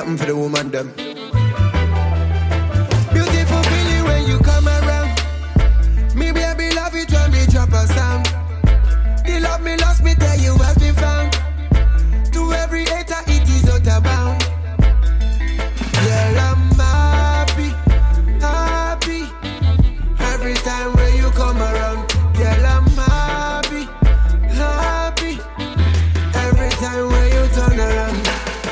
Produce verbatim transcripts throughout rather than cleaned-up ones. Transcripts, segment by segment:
something for the woman them. Beautiful feeling when you come around. Me baby love it when me drop a sound. The love me lost me tell you has been found. To every hater it is out of bound. Girl, I'm happy, happy. Every time when you come around. Girl, I'm happy, happy. Every time when you turn around.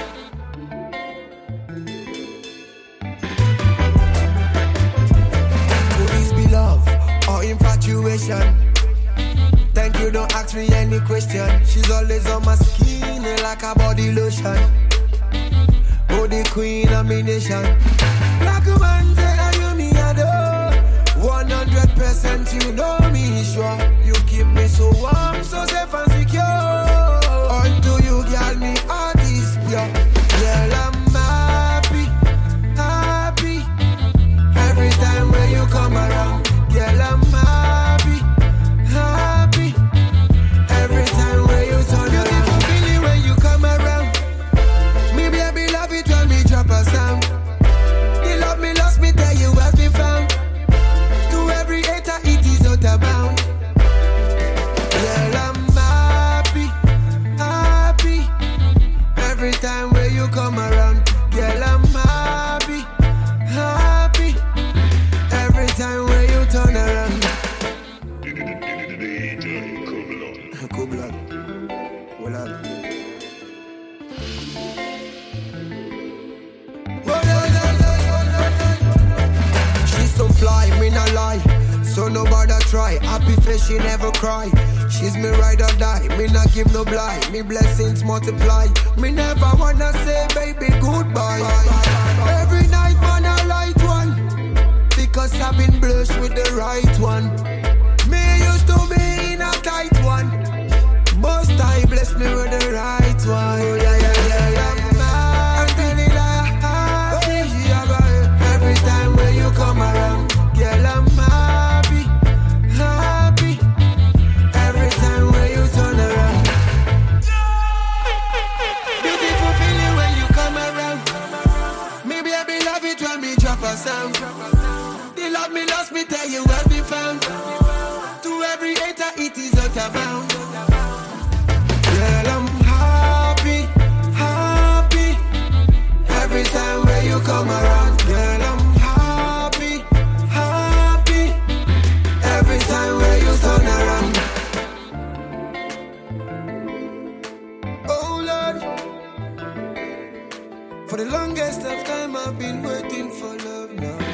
Could this be love or infatuation? Thank you, don't ask me any question. She's always on my skin like a body lotion. Oh, the queen of me nation. Black woman say you me adore. One hundred percent you know me sure. You keep me so warm, so safe and secure. Unto you, girl, me heart is pure. Girl, I'm happy, happy. Every time when you come around. Girl, I'm happy, happy. Every time when you turn around. Beautiful feeling when you come around. Me baby love it when me drop a sound. The love me lost me tell you has been found. To every hater it is out of bound. Girl, I'm happy, happy. Every time when you come around. Girl, I'm happy, happy. Every time when you turn around. Cool blood. Well, on. She's so fly, me not lie. So nobody try. Happy face, she never cry. She's me ride or die. Me not give no blind. Me blessings multiply. Me never wanna say baby goodbye. Every night man I light one. Because I've been blessed with the right one. Me used to be in a tight one. Most I bless me with the right one. Oh, yeah, yeah, yeah, yeah. I'm feeling like happy. Every time when you come around. Girl, I'm happy, happy. Every time when you turn around. Beautiful feeling when you come around. Me baby love it when me drop a sound. The love me lost me tell you has been found. To every hater it is out of bound. Girl, I'm happy, happy. Every time when you come around. Girl, I'm happy, happy. Every time when you turn around. Oh Lord, for the longest of time I've been waiting for love now.